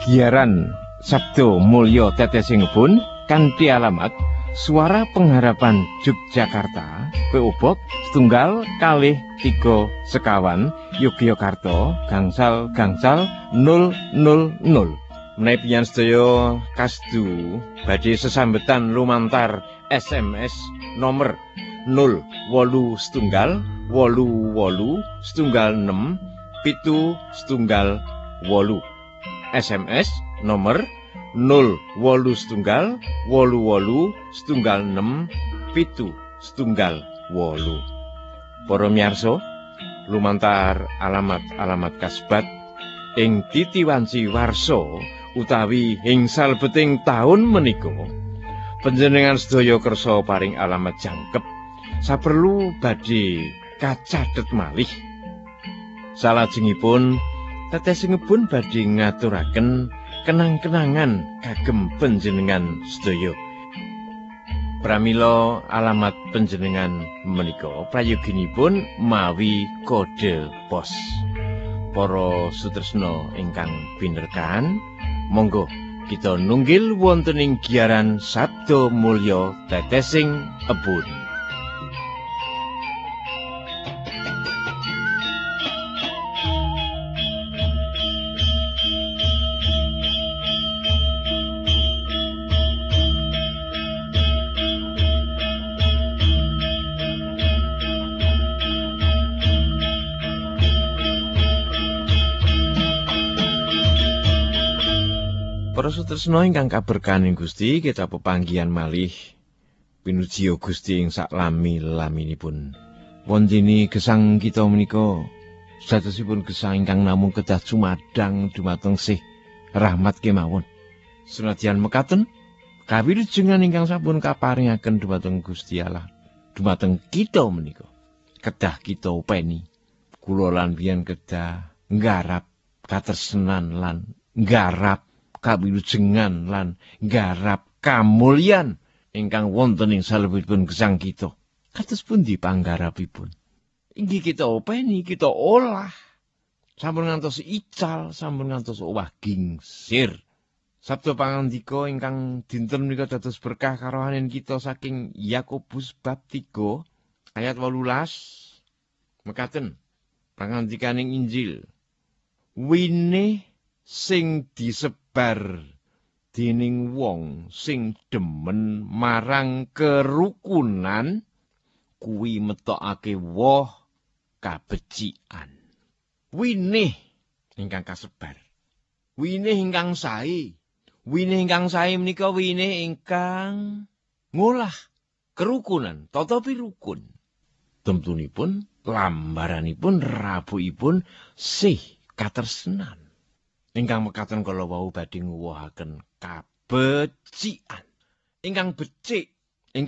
Giaran Sabdo Mulya Tetesing kanthi alamat Suara Pengharapan Yogyakarta, P.O. Box 1 2 3 Sekawan, Yogyakarta, gangsal 000. Menawi panjenengan sedaya kasdu badhe sesambetan lumantar SMS nomor 087888 6 SMS nomor 087888 6 Para miyarsa, lumantar alamat kasebat ing titiwanci warsa utawi ing salbeting taun menika panjenengan sedaya kersa paring alamat jangkep saperlu badhe kacathet malih. Salajengipun tetesingipun badhe ngaturaken kenang-kenangan kagem panjenengan sedaya. Pramila alamat panjenengan menika prayoginipun mawi kode pos. Para sutresna ingkang pinerkan, monggo kita nunggil wonten ing giaran Sabdo Mulya Tetesing Ebun. Para sutresna ingkang kaberkahaning Gusti, kita pepanggihan malih pinuji Gusti ing saklami-laminipun. Wondene gesang kita menika sadosipun gesang ingkang namung kedah cumadang dumateng sih rahmat kemawon. Senadyan mekaten, kawilujengan ingkang sampun kaparingaken dumateng Gusti Allah dumateng kita menika kedah kita upeni. Kula lan biyen kedah nggarap katresnan lan nggarap kawilujengan lan nggarap kamulyan ingkang wonten ing salebetipun gesang kita. Kados pundi panggarapipun? Inggih kita openi, kita olah. Sampun ngantos ical, sampun ngantos owah gingsir. Sabda pangandika ingkang dinten menika dados berkah karohanen kita saking Yakobus bab 3 ayat 18. Mekaten pangandikaning Injil. Wine sing disebar dening wong sing demen marang kerukunan kuwi metokake woh kabecikan. Winih ingkang kasebar, winih ingkang sae. Winih ingkang sae menika winih ingkang ngolah kerukunan, tatapi rukun. Temtunipun, lambaranipun, rabuipun sih katresnan. Ingkang mekaten kala wau badhe nguwuhaken kabecikan. Ingkang becik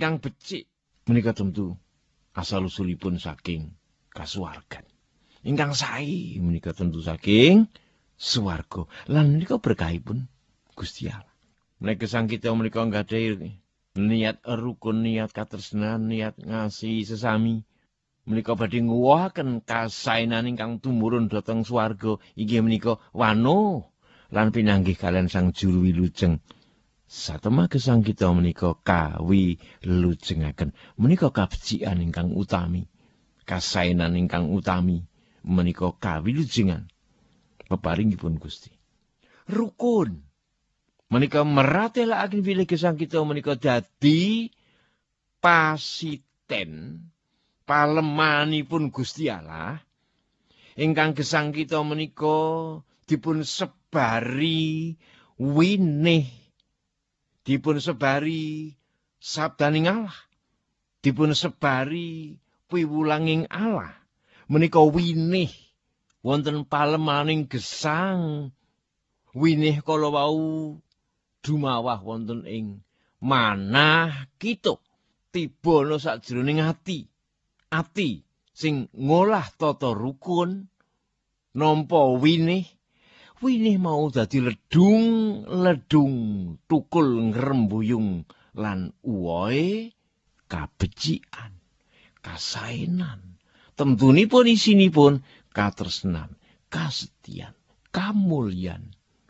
menika tentu asal usulipun saking kasuwargan. Ingkang sae menika tentu saking swarga. Lan menika berkahipun Gusti Allah. Menika gesang kita menika nggadahi niat rukun, niat katresnan, niat ngasihi sesami. Menika badhe nguwuhaken kasaenan ingkang tumurun dhateng swarga inggih menika wano lan pinanggih kalian Sang Juru Wilujeng. Satemah gesang kita menika kawilujengaken. Menika kabecikan ingkang utami, kasaenan ingkang utami menika kawilujengan peparingipun Gusti. Rukun menika meratelaken bilih gesang kita menika dadi pasiten palemanipun Gusti Allah ingkang gesang kita menika dipun sebari winih, dipun sebari sabdaning Allah, dipun sebari piwulanging Allah. Menika winih wonten palemaning gesang, winih kala wau dumawah wonten ing manah kita tibana sajroning ati sing ngolah tata rukun nampa winih mau dadi ledung tukul ngrembuyung lan uwohe kabecikan, kasaenan. Temtunipun isinipun katresnan, kasetyan, kamulyan,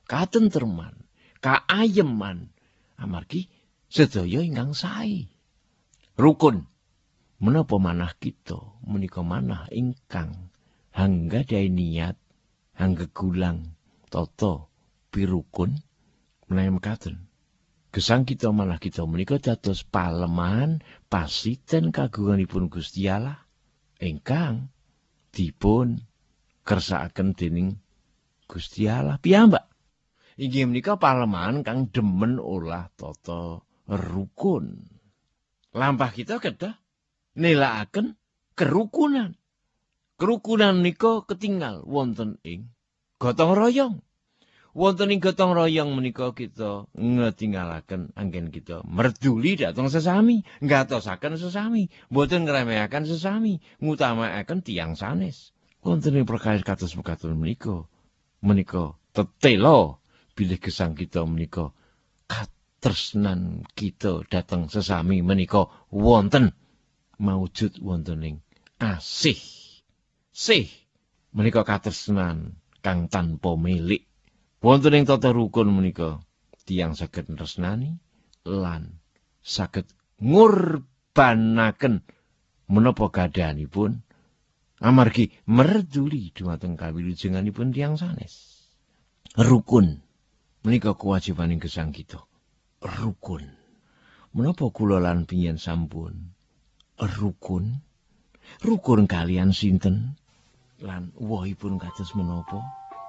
katentreman, kaayeman amargi sedaya ingkang sae. Rukun menapa manah kita menika manah ingkang hanggadhahi niat hanggegulang tata pirukun menawi mekaten. Gesang kita manah kita menika dados palemahan pasiten kagunganipun Gusti Allah ingkang dipun kersakaken dening Gusti Allah piyambak. Inggih menika palemahan kang demen olah tata rukun. Lampah kita kedah nilakaken kerukunan. Kerukunan menika ketinggal wonten ing gotong royong. Wonten ing gotong royong menika kita ngetinggalaken anggen kita merduli dhateng sesami, ngatosaken sesami, boten ngremehaken sesami, ngutamakaken tiyang sanes. Wonten ing perkawis kados mekaten menika tetela bilih gesang kita menika katresnan kita dhateng sesami menika wonten maujud wonten ing asih. Sih menika katresnan kang tanpa milik. Wonten ing tata rukun menika tiyang saged tresnani lan saged ngurbanaken menapa gadhahanipun amargi merduli dhumateng kawilujenganipun tiyang sanes. Rukun menika kewajibaning gesang kita. Rukun. Menapa kula lan piyен sampun rukun? Rukun kalian sinten? Lan wohipun kados menapa?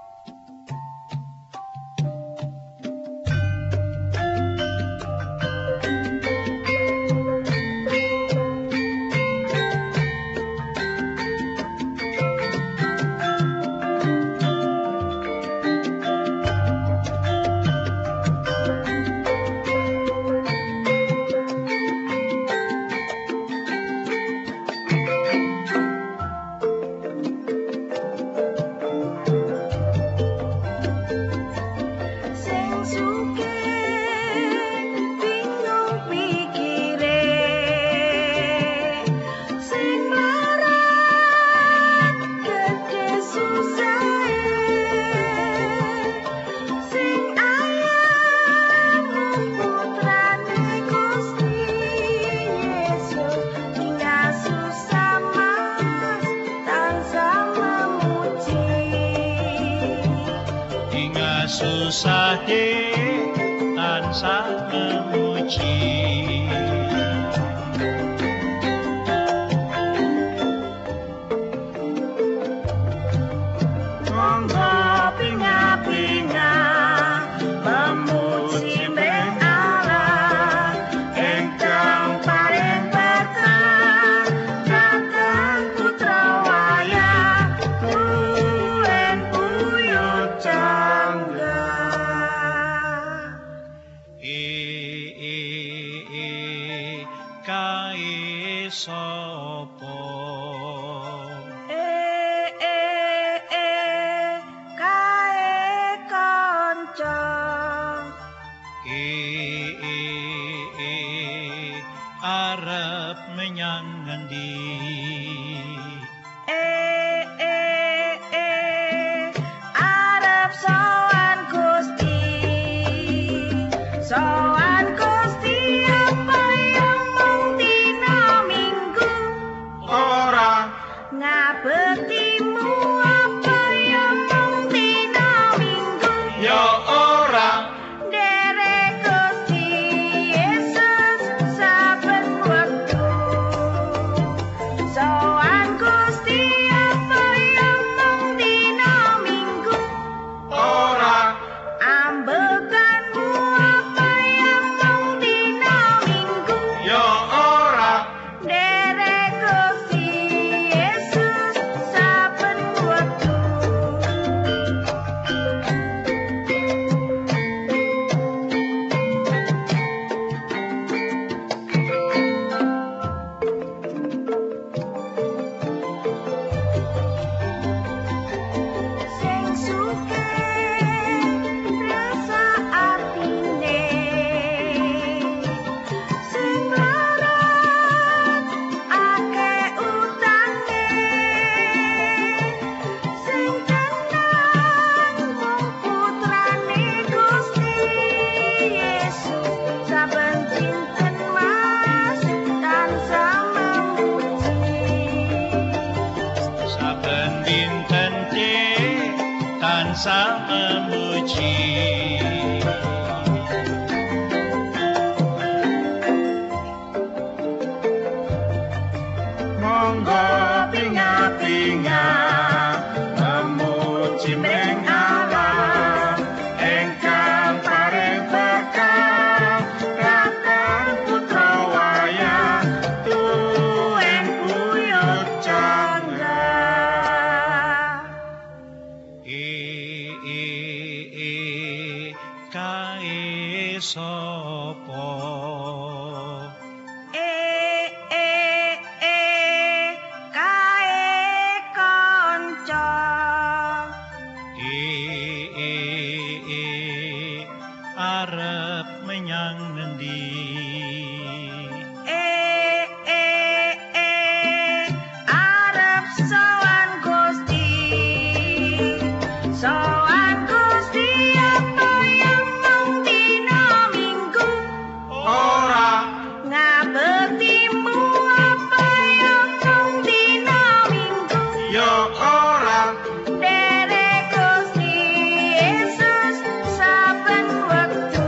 Susah tansah memuji. Monggo pinga-pinga memuji Allah ingkang paling berkenan dhateng putra wayah tulen buyut cangga. Kae sapa kae kanca arep menyang ngendi arep sowan Gusti apa yang mung dina Minggu ora ngabektimu apa yang mung dina Minggu ya ora derek Gusti Yesus saben wektu sapa kae kanca arep menyang ngendi arep sowan Gusti apa yang mung dina Minggu ora ngabektimu apa yang mung dina Minggu yo ora derek Gusti Yesus saben wektu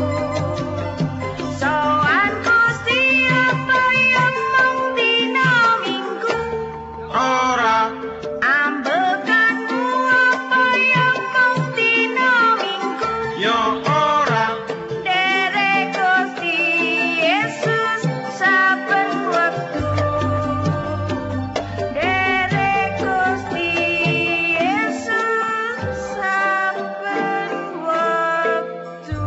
sowan Gusti apa yang mung dina Minggu ora ambekanmu apa yang mung dina Minggu yo ora derek Gusti Yesus saben wektu derek Gusti Yesus saben wektu.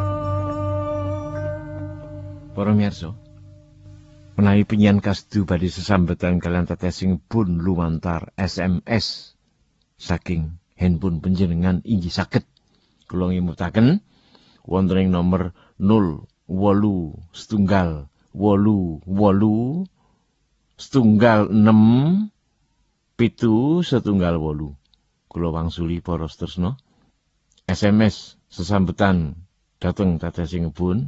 Para miyarsa, menawi penyian kasdu badhe sesambetan kalian tetesing pun lumantar SMS saking handphone panjenengan inggih saged kula ngimutaken wonten ing nomor 08178 kula wangsuli para setresna SMS sesambetan dhateng tetesing pun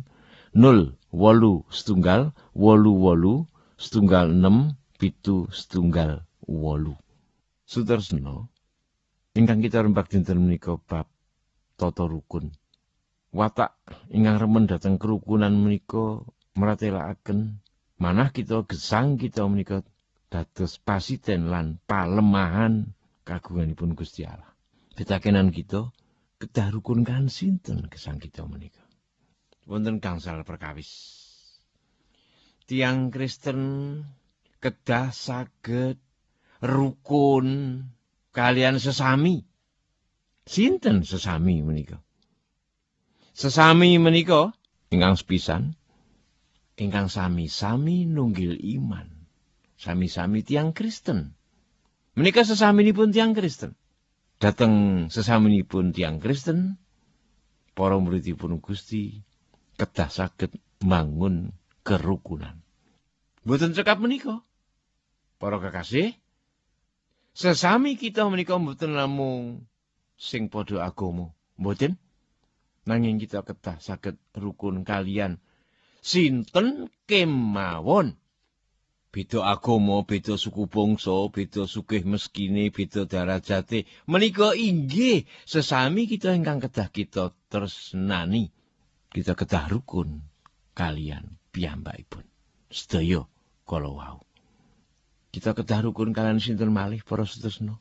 08178 Sutresna ingkang kita rembak dinten menika bab tata rukun. Watak ingkang remen dhateng kerukunan menika mratelakaken manah kita gesang kita menika dados pasiten lan palemahan kagunganipun Gusti Allah. Pitakenan kita kedah rukun kan sinten gesang kita menika. Wonten gangsal perkawis. Tiang Kristen kedah saged rukun kalian sesami. Sinten sesami menika? Sesami menika ingkang sepisan ingkang sami-sami nunggil iman. Sami-sami tiang Kristen. Menika sesaminipun tiang Kristen. Dateng sesaminipun tiang Kristen, para muridipun Gusti kedah saged mangun kerukunan. Mboten cekap menika. Para kekasih, sesami kita menika mboten namung sing padha agama, mboten. Nanging kita kedah saged rukun kalian sinten kemawon. Beda agama, beda suku bangsa, beda sugih meskine, beda darajate. Menika inggih sesami kita ingkang kedah kita tresnani. Kita kedah rukun kalian piyambakipun. Sedaya kala wau. Kita kedah rukun kalian sinten malih para setresna?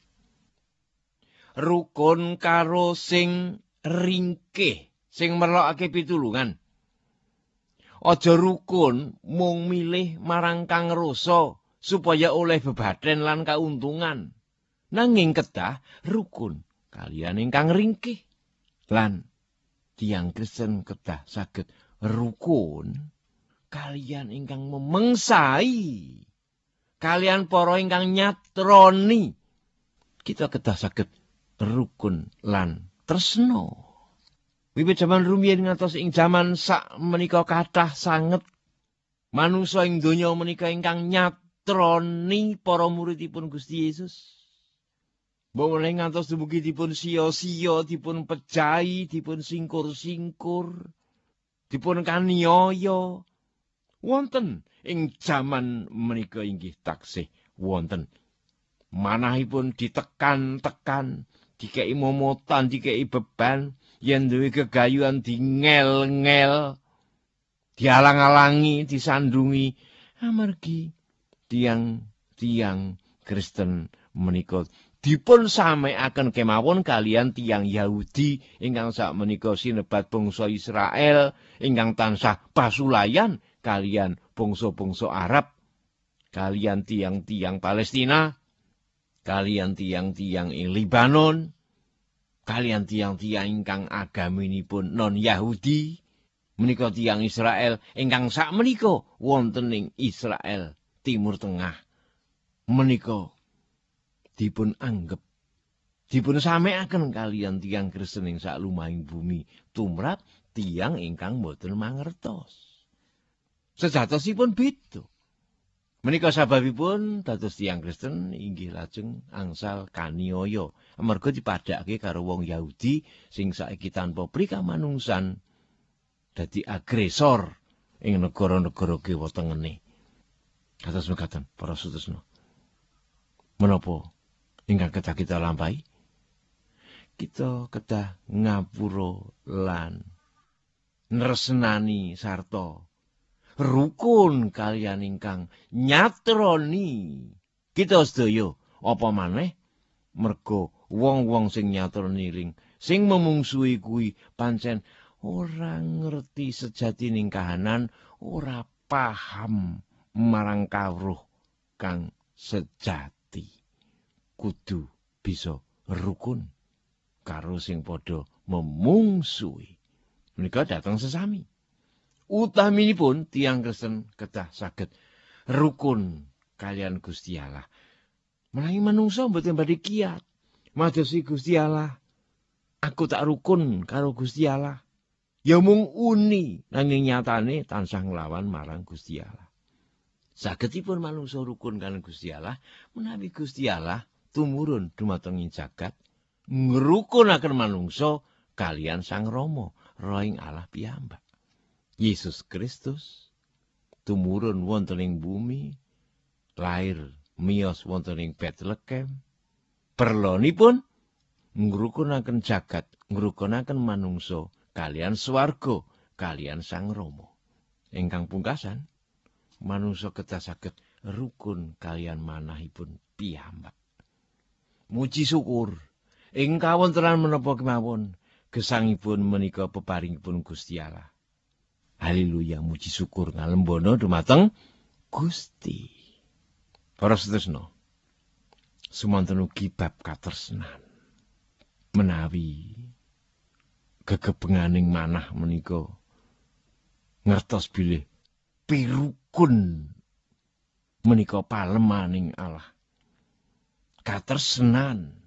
Rukun karo sing ringkih, sing merlokake pitulungan. Aja rukun mung milih marang kang rasa supaya oleh bebaden lan kauntungan. Nanging kedah rukun kalian ingkang ringkih. Lan tiang Kristen kedah saged rukun kalian ingkang memengsai. Kalian para ingkang nyatroni. Kita kedah saged rukun lan tresna. Wiwit jaman rumiyin ngantos ing jaman sak menika kathah sanget manungsa ing donya menika ingkang nyatroni para muridipun Gusti Yesus. Boleh ngantos dumugi dipun sia-sia, dipun pejahi, dipun singkur-singkur, dipun kaniaya. Wonten ing jaman menika inggih taksih wonten. Manahipun ditekan-tekan, dikei momotan, dikei beban, yen duwe gegayuhan dingel-ngel, dialang-alangi, disandungi, amargi tiang-tiang Kristen menika dipun sameaken kemawon kalian tiang Yahudi ingkang sakmenika sinebat bangsa Israel ingkang tansah pasulayan kalian bangsa-bangsa Arab, kalian tiang-tiang Palestina, kalian tiang-tiang ing Libanon, kalian tiang-tiang ingkang agaminipun non-Yahudi, Menika tiyang Israel ingkang sakmenika wonten ing Israel Timur Tengah. Menika dipun anggep dipun samekaken kaliyan tiyang Kristen ing salumahing bumi tumrap tiyang ingkang boten mangertos. Sejatosipun beda. Menika sababipun dados tiyang Kristen inggih lajeng angsal kaniaya amarga dipadhake karo wong Yahudi sing saiki tanpa prikamanungsan dadi agresor ing negara-negara kiwa tengene. Kados mekaten para sedherek. Menapa ingkang kedah kita lampahi? Kita kedah ngapura lan nresnani sarta rukun kaliyan ingkang nyatroni kita sedaya apa maneh merga wong-wong sing nyatroni ring sing memungsuhi kuwi pancen ora ngerti sejatining kahanan, ora paham marang kawruh kang sejati. Kudu bisa rukun karo sing padha memungsuhi. Menika dateng sesami. Utaminipun tiyang Kristen kedah saged rukun kaliyan Gusti Allah. Menawi manungsa mboten badhe kiyat madosi Gusti Allah. Aku tak rukun karo Gusti Allah. Ya mung uni nanging nyatane tansah nglawan marang Gusti Allah. Sagedipun manungsa rukun kaliyan Gusti Allah menawi Gusti Allah tumurun dumateng ing jagat ngrukunaken manungsa kaliyan Sang Rama, Rohing Allah piyambak. Yesus Kristus tumurun wonten ing bumi, lair miyos wonten ing Bethlehem. Perlonipun ngrukunaken jagat, ngrukunaken manungsa kaliyan swarga, kaliyan Sang Rama. Ingkang pungkasan, manungsa kedah saged rukun kaliyan manahipun piyambak. Muji syukur ing kawontenan menapa kemawon gesangipun menika peparingipun Gusti Allah. Haleluya, muji syukur ngalembono dumateng Gusti. Para sedherek, sumanten ugi bab katresnan. Menawi gegebenganing manah menika ngertos bilih pirukun menika palemaning Allah. Katresnan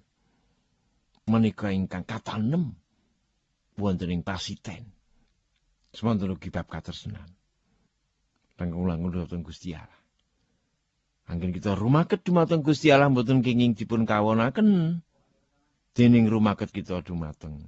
menika ingkang katanem wonten ing pasiten. Semanten ugi bab katresnan. Langkung-langkung dumateng Gusti Allah. Anggen kita rumaket dumateng Gusti Allah mboten kenging dipun kawonaken dening rumaket kita dumateng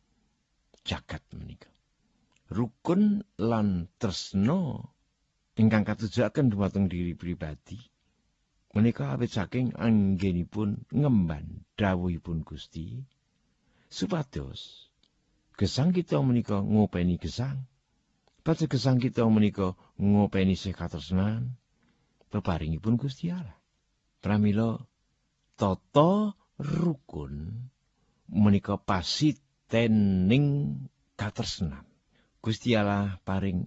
jagat menika. Rukun lan tresna ingkang katujuaken dumateng diri pribadi menika awit saking anggenipun ngemban dawuhipun Gusti supados gesang kita menika ngopeni gesang. Pados gesang kita menika ngopeni sih katresnan peparingipun Gusti Allah. Pramila tata rukun menika pasitening katresnan. Gusti Allah paring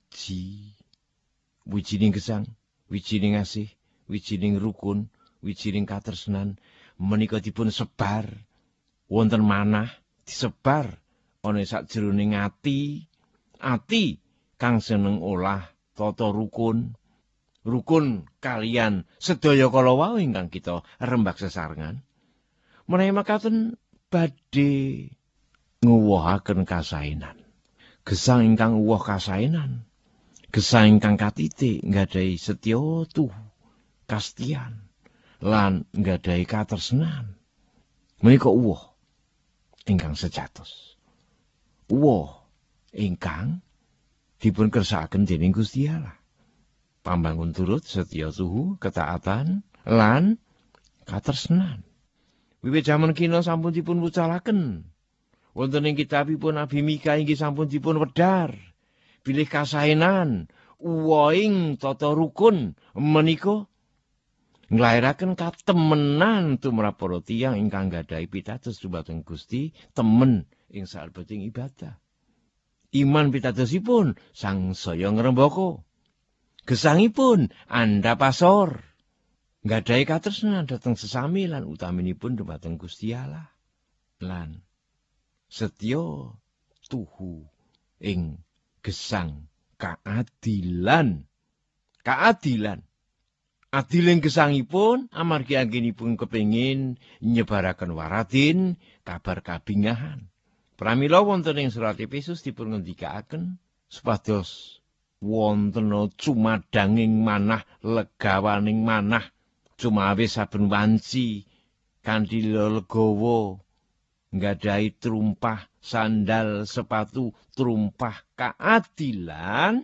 wijining gesang, wijining asih, wijining rukun, wijining katresnan menika dipun sebar wonten manah disebar ana sakjroning ati kang seneng olah tata rukun kaliyan sedaya kala wau ingkang kita rembag sesarengan. Menawi makaten badhe nguwuhaken kasaenan. Gesang ingkang uwuh kasaenan, gesang ingkang katitik nggadahi setya tuhu, kastian lan nggadahi katresnan. Menika uwuh ingkang sejatos. Uwuh ingkang dipun kersakaken dening Gusti Allah. Pambangun turut setya tuhu, ketaatan lan katresnan. Wiwit jaman kina sampun dipun wucalaken. Wonten ing kitabipun Nabi Mika inggih sampun dipun wedhar bilih kasaenan uwoing tata rukun menika nglairaken katemenan tumrap para tiyang ingkang gadhahi pitados dumateng Gusti temen ing salebeting ibadah. Iman pitadosipun sangsaya ngrembaka. Gesangipun andhapasor. Gadhahi katresnan dhateng sesami lan utaminipun dumateng Gusti Allah. Lan setya tuhu ing gesang keadilan. Keadilan. Adiling gesangipun amargi anggenipun kepengin nyebaraken waratin kabar kabingahan. Pramila wonten ing surat Efesus dipun ngendikaaken supados wonten cumadanging manah legawaning manah cumawi saben wanci kanthi legowo nggadahi trumpah sandal sepatu trumpah keadilan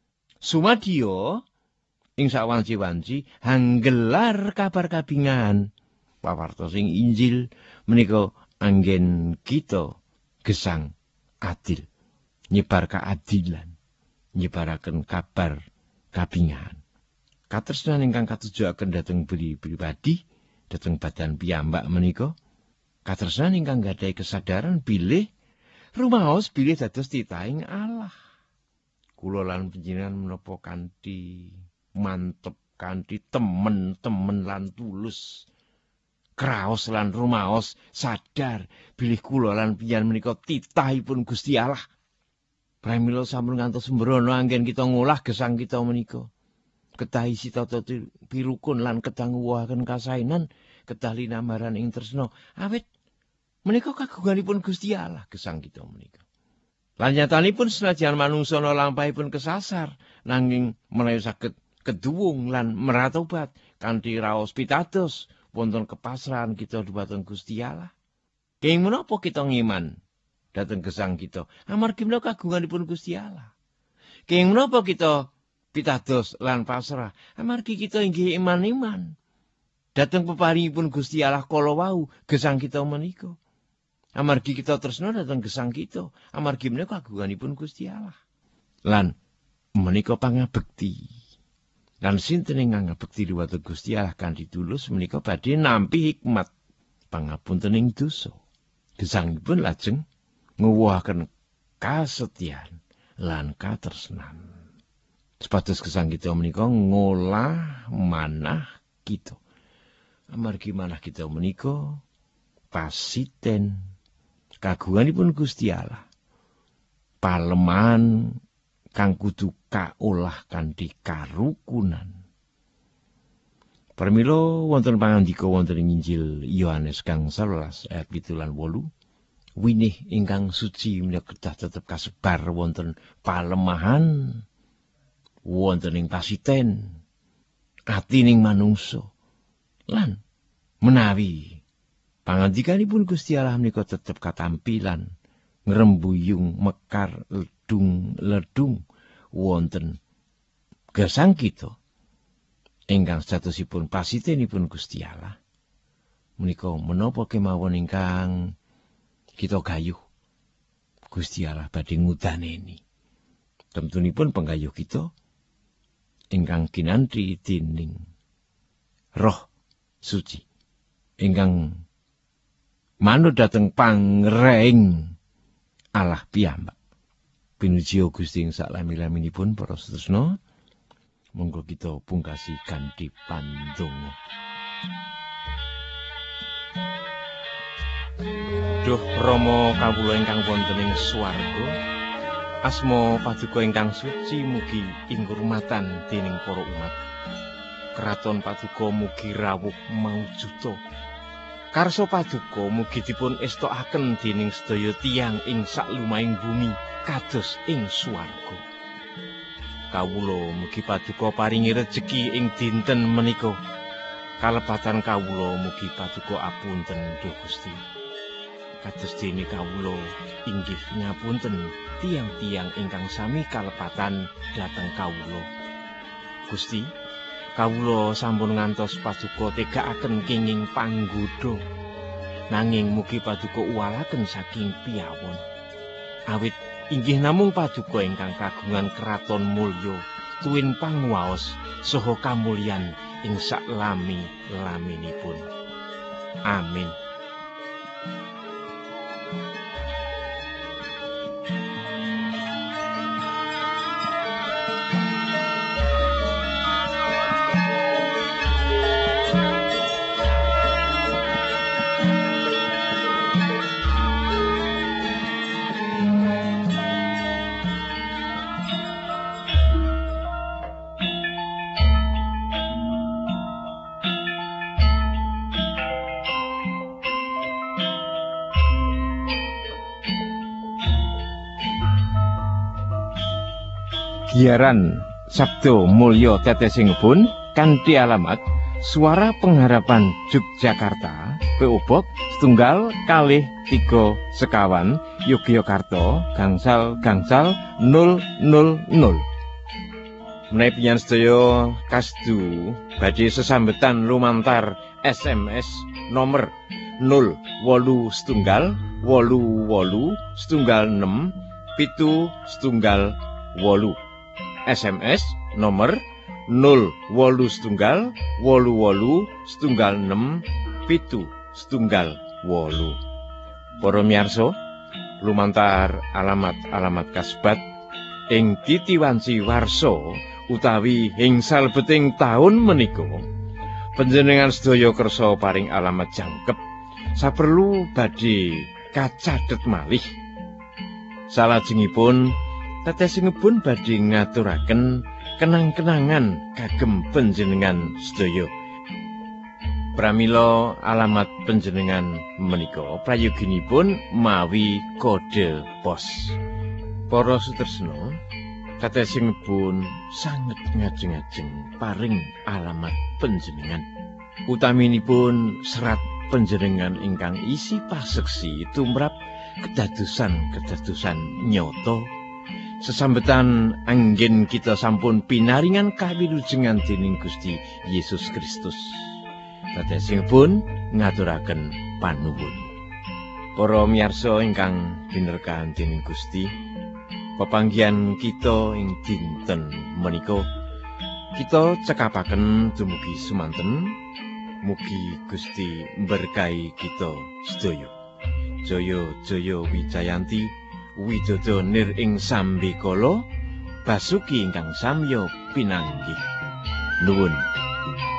sumadyo ing sawanci-wanci hanggelar kabar kabingahan pawartos ing Injil menika anggen kita gesang adil nyebar keadilan nyebaraken kabar kabingahan katresnan ingkang katujuaken dhateng pribadi dhateng badan piyambak menika katresnan ingkang gadhahi kesadaran bilih rumaos bilih dados titahing Allah kula lan panjenengan menapa kanthi mantep kanthi temen-temen lan tulus kraos lan rumaos sadar bilih kula lan panjenengan menika titahipun Gusti Allah. Pramila sampun ngantos sembrono anggen kita ngolah gesang kita menika. Kedah isi tata pirukun lan kedah nguwahaken kasainan, kedah linambaran ing tresna. Awit menika kagunganipun Gusti Allah gesang kita menika. Lan nyatanipun senajan manungsa lampahipun kesasar nanging menawi saged keduwung lan meratobat kanthi raos pitados wonten kepasrahan kita dhumateng Gusti Allah. Kenging menapa kita ngiman dhateng gesang kita? Amargi menika kagunganipun Gusti Allah. Kenging menapa kita pitados lan pasrah? Amargi kita inggih iman-iman dhateng peparingipun Gusti Allah kala wau gesang kita menika. Amargi kita tresna dhateng gesang kita, amargi menika kagunganipun Gusti Allah. Lan menika pangabekti. Lan sinten ingkang ngabekti dhumateng Gusti Allah kanthi tulus menika badhe nampi hikmat pangapuntening dosa. Gesangipun lajeng nguwuhaken kasetyan lan katresnan. Supados gesang kita menika ngolah manah kita. Amargi manah kita menika pasiten kagunganipun Gusti Allah. Palemahan kang kudu kaolah kanthi karukunan. Pramila wonten pangandika wonten ing Injil Yohanes kang 11 ayat 7 lan 8, winih ingkang suci menika kedah tetep kasebar wonten palemahan, wonten ing pasiten, atining manungsa. Lan menawi pangandikanipun Gusti Allah menika tetep katampilan ngrembuyung mekar ledung wonten gesang kita ingkang statusipun pasitenipun Gusti Allah menika menapa kemawon ingkang kita gayuh Gusti Allah badhe ngudaneni temtunipun penggayuh kita ingkang kinanthi dening Roh Suci ingkang manut dhateng pangreng Allah piyambak. Pinuji Gusti ing salami-laminipun para sedherek, monggo kita pungkasi kanthi pandonga. Duh Rama kawula ingkang wonten ing swarga, asma paduka ingkang suci mugi ingurmatan dening para umat. Kraton paduka mugi rawuh maujuda. Karso paduka mugi dipun estokaken dening sedaya tiyang ing saklumahing bumi kados ing swarga. Kawula mugi paduka paringi rejeki ing dinten menika. Kalepatan kawula mugi paduka apunten Duh Gusti. Kados dene kawula inggih ngapunten tiyang-tiyang ingkang sami kalepatan dhateng kawula. Gusti, kawula sampun ngantos paduka tegakaken kenging panggoda. Nanging mugi paduka uwalaken saking piyawon. Awit inggih namung paduka ingkang kagungan kraton mulya, tuwin panguwaos saha kamulyan ing saklami-laminipun. Amin. Siaran Sabdo Mulya tetesingipun kanthi alamat Suara Pengharapan Yogyakarta, PO Box 123 Sekawan, Yogyakarta, gangsal 000. Menawi panjenengan sedaya kasdu badhe sesambetan lumantar SMS nomor 081887678. SMS nomor 081887678. Para miyarsa, lumantar alamat-alamat kasebat ing titiwanci warsa utawi ing salebeting taun menika, panjenengan sedaya kersa paring alamat jangkep saperlu badhe kacathet malih. Salajengipun tetesingipun badhe ngaturaken kenang-kenangan kagem panjenengan sedaya. Pramila alamat panjenengan menika prayoginipun mawi kode pos. Para sutresna, tetesingipun sanget ngajeng-ajeng paring alamat panjenengan. Utaminipun serat panjenengan ingkang isi paseksi tumrap kedadosan nyata. Sesambetan anggen kita sampun pinaringan kawilujengan dening Gusti Yesus Kristus. Tetesingipun ngaturaken panuwun. Para miyarsa ingkang binerkahan dening Gusti, pepanggihan kita ing dinten menika kita cekapaken dumugi semanten. Mugi Gusti mberkahi kita sedaya. Jaya-jaya Wijayanti, Widodo nir ing sambikala, basuki ingkang samya pinanggih. Nuwun.